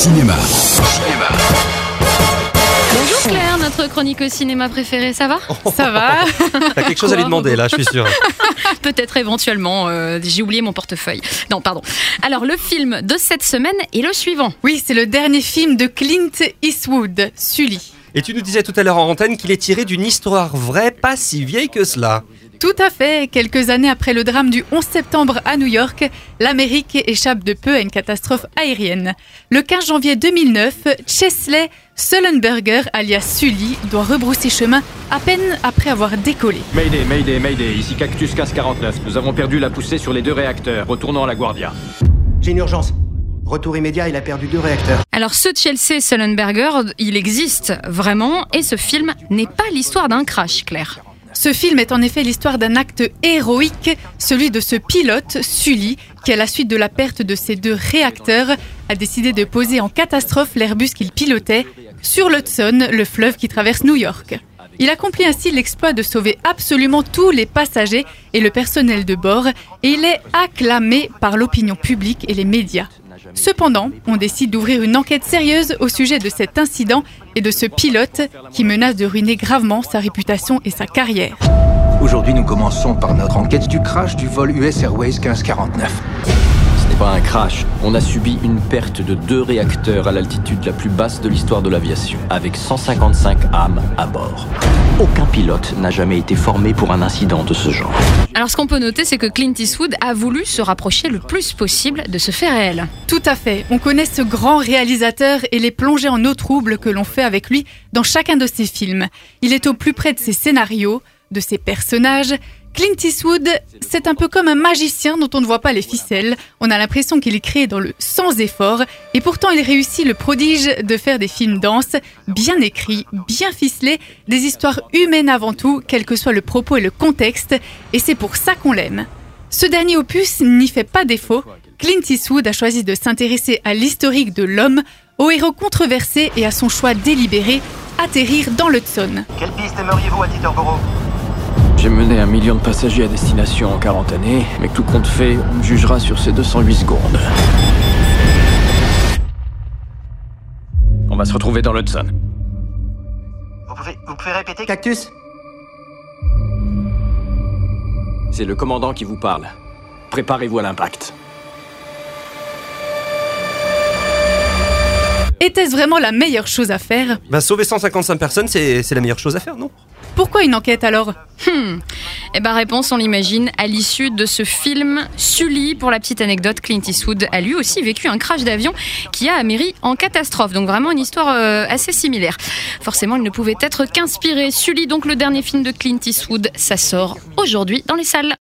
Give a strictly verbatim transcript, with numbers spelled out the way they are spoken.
Cinéma. Cinéma. Bonjour Claire, notre chronique au cinéma préférée, ça va ? Ça va. T'as quelque chose à lui demander là, je suis sûr. Peut-être éventuellement, euh, j'ai oublié mon portefeuille. Non, pardon. Alors, le film de cette semaine est le suivant. Oui, c'est le dernier film de Clint Eastwood, Sully. Et tu nous disais tout à l'heure en antenne qu'il est tiré d'une histoire vraie, pas si vieille que cela. Tout à fait. Quelques années après le drame du onze septembre à New York, l'Amérique échappe de peu à une catastrophe aérienne. Le quinze janvier deux mille neuf, Chesley Sullenberger, alias Sully, doit rebrousser chemin à peine après avoir décollé. Mayday, Mayday, Mayday, ici Cactus quinze quarante-neuf. Nous avons perdu la poussée sur les deux réacteurs. Retournons à la Guardia. J'ai une urgence. Retour immédiat, il a perdu deux réacteurs. Alors, ce Chelsea Sullenberger, il existe vraiment, et ce film n'est pas l'histoire d'un crash, Claire. Ce film est en effet l'histoire d'un acte héroïque, celui de ce pilote, Sully, qui à la suite de la perte de ses deux réacteurs, a décidé de poser en catastrophe l'Airbus qu'il pilotait sur l'Hudson, le fleuve qui traverse New York. Il accomplit ainsi l'exploit de sauver absolument tous les passagers et le personnel de bord, et il est acclamé par l'opinion publique et les médias. Cependant, on décide d'ouvrir une enquête sérieuse au sujet de cet incident et de ce pilote qui menace de ruiner gravement sa réputation et sa carrière. Aujourd'hui, nous commençons par notre enquête du crash du vol U S Airways quinze quarante-neuf. Ce n'est pas un crash. On a subi une perte de deux réacteurs à l'altitude la plus basse de l'histoire de l'aviation, avec cent cinquante-cinq âmes à bord. Aucun pilote n'a jamais été formé pour un incident de ce genre. Alors, ce qu'on peut noter, c'est que Clint Eastwood a voulu se rapprocher le plus possible de ce fait réel. Tout à fait. On connaît ce grand réalisateur et les plongées en eau trouble que l'on fait avec lui dans chacun de ses films. Il est au plus près de ses scénarios, de ses personnages. Clint Eastwood, c'est un peu comme un magicien dont on ne voit pas les ficelles. On a l'impression qu'il est créé dans le sans effort. Et pourtant, il réussit le prodige de faire des films denses, bien écrits, bien ficelés, des histoires humaines avant tout, quel que soit le propos et le contexte. Et c'est pour ça qu'on l'aime. Ce dernier opus n'y fait pas défaut. Clint Eastwood a choisi de s'intéresser à l'historique de l'homme, au héros controversé et à son choix délibéré, atterrir dans l'Hudson. Quelle piste aimeriez-vous à Teterboro ? J'ai mené un million de passagers à destination en quarante années, mais que tout compte fait, on me jugera sur ces deux cent huit secondes. On va se retrouver dans l'Hudson. Vous pouvez, vous pouvez répéter, Cactus ? C'est le commandant qui vous parle. Préparez-vous à l'impact. Était-ce vraiment la meilleure chose à faire ? Bah, sauver cent cinquante-cinq personnes, c'est, c'est la meilleure chose à faire, non ? Pourquoi une enquête alors ? Hmm. Eh ben, réponse, on l'imagine, à l'issue de ce film Sully. Pour la petite anecdote, Clint Eastwood a lui aussi vécu un crash d'avion qui a améri en catastrophe. Donc vraiment une histoire euh, assez similaire. Forcément, il ne pouvait être qu'inspiré. Sully, donc le dernier film de Clint Eastwood, ça sort aujourd'hui dans les salles.